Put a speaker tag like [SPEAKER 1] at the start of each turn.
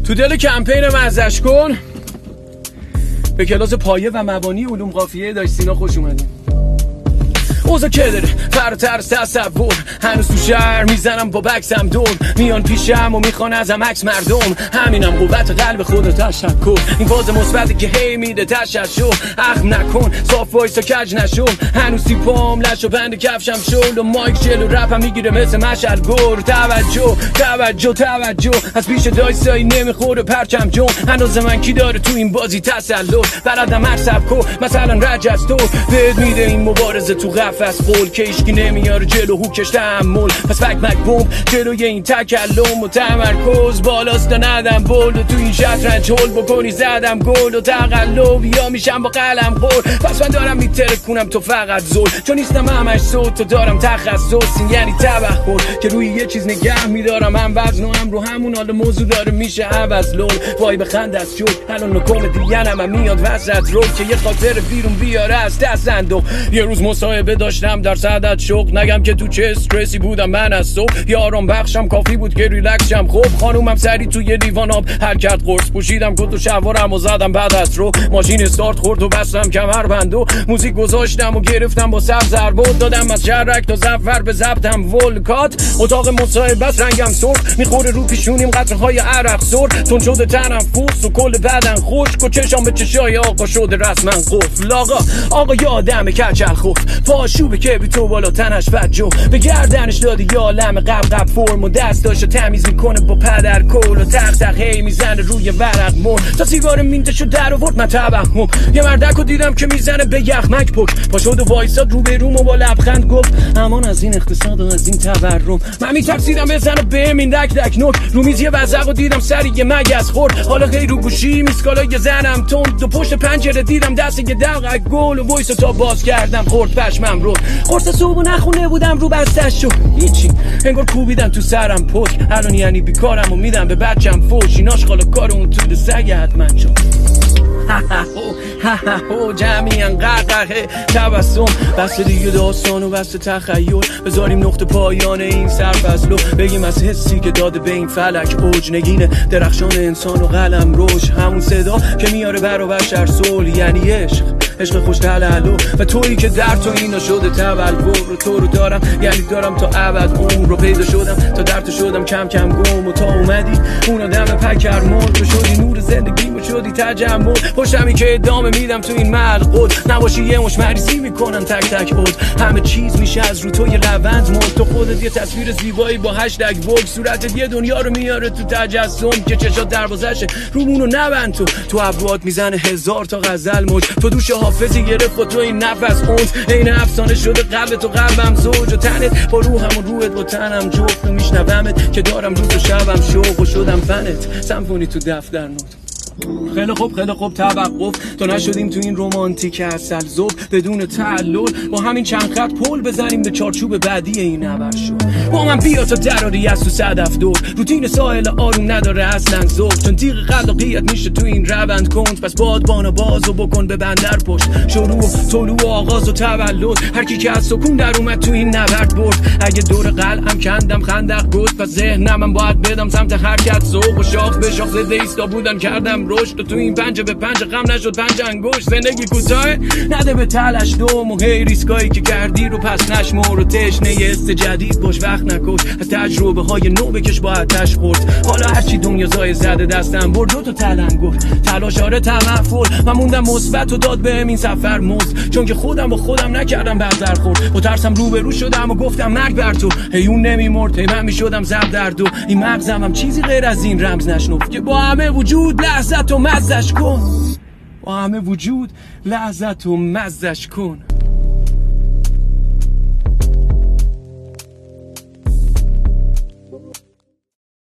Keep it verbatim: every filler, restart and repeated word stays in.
[SPEAKER 1] تو دل کمپین مزش کن به کلاس پایه و مبانی علوم قافیه داشت سینا خوش اومدیم. اوزا که داره فراتر از تصور، هنوز تو شهر میزنم با بکسم دور، میان پیشم و میخوان ازم عکس مردم، همینم قوت قلب خدا تشکر، این باز مثبتی که هی میده تششو، اخم نکن صاف وایسا کج نشو، هنوز سیپام لش و بند کفشم شل و مایک جلو رپم میگیره مثل مشعل گر، توجه توجه توجه از پیش دایسایی نمیخوره پرچم جون، هنوز من کی داره تو این بازی تسلط، بلدم هر سبکو مثلا رجستو بهت میده این مبارزه تو قفس قول که ایشکی نمیاره جلو هوکش تحمل، پس فک مک بوم جلوی این تکلم و تمرکز بالاست تا ندم بول و تو این شطرنج هول بکنی زدم گل و تقلب یا میشم با قلم خور، پس من دارم میترکونم تو فقط زل، چون نیستم همش صوت تو دارم تخصص، این یعنی تبخور که روی یه چیز نگه میدارم، هم وزن و هم رو همون حال موضوع داره میشه عوض لول، وای بخند از شد الان نکوم دیگنم هم میاد وسط رول که یه خاطر بیرون بیاره از دست اندو، یه روز مصاحبه داشتم در صدد شوق، نگم که تو چه استرسی بودم من از صبح، یارم بخشم کافی بود که ریلکسم، خب خانومم سری توی لیوان آب حل کرد قرص پوشیدم کت و شلوارم و زدم بعد از رو ماشین استارت خورد و بستم کمربند و موزیک گذاشتم و گرفتم با سبز ضربه دادم از شرک تا زفر به ضبطم ولکات، اتاق مصاحبه بس رنگم سرخ میخوره رو پیشونیم قطرهای عرق سر، تون شده تنم فوس و کل بدن خشک و چشام به چشای آقا شده رسما قفل، آقا آقا یادم کچل خفت پاشوبه که بی تو بالا تنش فجو به گردنش دادی یا لم قب قب فرم و دستاشو تمیز میکنه با پدر کل و تق تق هی میزنه روی ورق مون تا سیگار مینتشو در آورد من توهم، یه مردکو دیدم که میزنه به یخمک پک پا شد و وایساد رو به روم و با لبخند گفت امان از این اقتصاد و از این تورم، من میترسیدم بزنه به این دک دک نک رو میز یه وزق و دیدم سری یه مگس خورد، حالا غیر رو گوشی میسکالای زنم تند دو پشت پنجره دیدم دست یه دقیق گل و وایسا تا باز کردم خورد پشمم رو قرص صبح نخونه بودم رو بستش شو هیچی انگار کوبیدن تو سرم پک، الان یعنی بیکارم و میدم به بچم فوش، این آشغال کار اون تو سگ حتما چون جمعی انقرقه تبسم بس دیگه داستان و بس تخیل، بذاریم نقطه پایان این سرفصلو بگیم از حسی که داده به این فلک اوج، نگینه درخشان انسان و قلم روش همون صدا که میاره برا بشر صلح، یعنی عشق عشق خوش تلالو و تویی که در تو اینا شده تبلور رو تو رو دارم، یعنی دارم تا ابد عمر رو پیدا شدم تا در تو شدم کم کم گم و تا اومدی اون آدم پکر مرد تو شدی نور زندگیم و شدی تجمل، خوشمی که ادامه میدم تو این ملقود نباشی یه مش مریضی میکنن تک تک بود، همه چیز میشه از رو تو یه لبند مرد، تو خودت یه تصویر زیبایی با هشتگ وگ، صورتت یه دنیا رو میاره تو تجسم که چشات دروازشه رومونو نبند، تو تو ابروات میزنه هزار تا غزل موج، تو دوش حافظی گرفت با تو این نفس اونز این افسانه شده قلب تو قلبم زوج و تنت با روحم و روحت با تنم جفت و میشنومت که دارم روز و شبم شوق و شدم فنت سمفونی تو دفتر نوت. خیلی خوب خیلی خوب توقف تا نشدیم تو این رومانتیک اصل زوب بدون تعلل، با همین چند خط پل بزنیم به چارچوب بعدی این نبر شد، با من بیا تا دراری از تو صدف دور، روتین ساحل آروم نداره اصلا ذوق، چون تیغ خلاقیت میشه تو این روند کند، پس بادبانو بازو بکن به بندر پشت، شروع و طلوع و آغاز و تولد، هر کی که از سکون در اومد تو این نبرد برد، اگه دور قلعم کندم خندق گفت پس ذهنم باید بدم سمت حرکت، ذوق و شاخ به شاخ زده ایستا بودن کردم رشد و تو این پنجه به پنجه غم نشد پنج انگشت، زندگی کوتاه نده به تلش دوم و هی ریسکایی که کردی رو پس نشمر و تشنه است جدید باش وقت نکش، از تجربه های نو بکش با آتش خورد، حالا هرچی دنیا زای زده دستم برد دو تا تلنگر تلاش آره تمفل، من موندم مثبت و داد بهم این سفر مزد، چون که خودم با خودم نکردم بذر خورد، با ترسم روبرو شدم و گفتم مرگ بر تو، هی اون نمیمرد هی من میشدم زب در دو، این مغزم هم چیزی غیر از این رمز نشنفت که با همه وجود لحظت و مزش کن، با همه وجود لحظت و مزش کن.